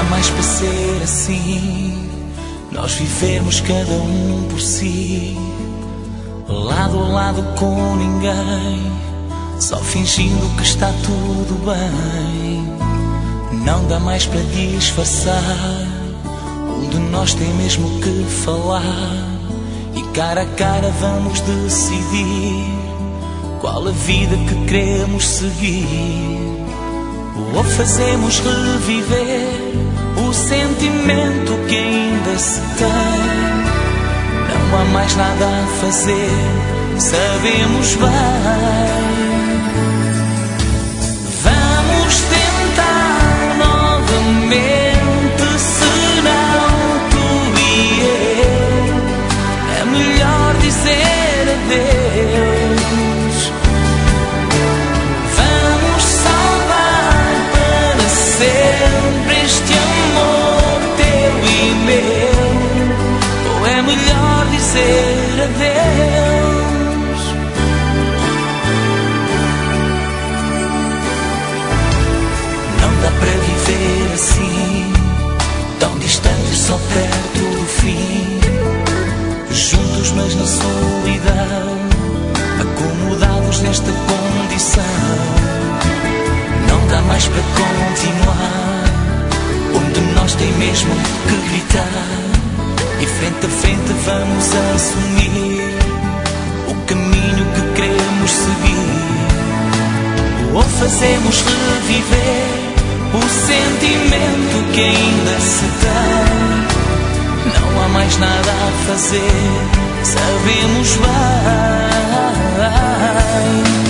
mais para ser assim, nós vivemos cada um por si, lado a lado com ninguém, só fingindo que está tudo bem. Não dá mais para disfarçar, um de nós tem mesmo que falar, e cara a cara vamos decidir qual a vida que queremos seguir. Ou fazemos reviver o sentimento que ainda se tem. Não há mais nada a fazer, sabemos bem. Vamos tentar novamente, senão tu e eu é melhor dizer adeus. Vamos salvar para sempre este amor teu e meu, ou é melhor dizer adeus? Não dá para viver assim, tão distantes, só perto do fim, juntos mas na solidão, acomodados nesta condição. Não dá mais para continuar, um de nós tem mesmo que gritar, e frente a frente vamos assumir o caminho que queremos seguir. Ou fazemos reviver o sentimento que ainda se tem. Não há mais nada a fazer, sabemos bem.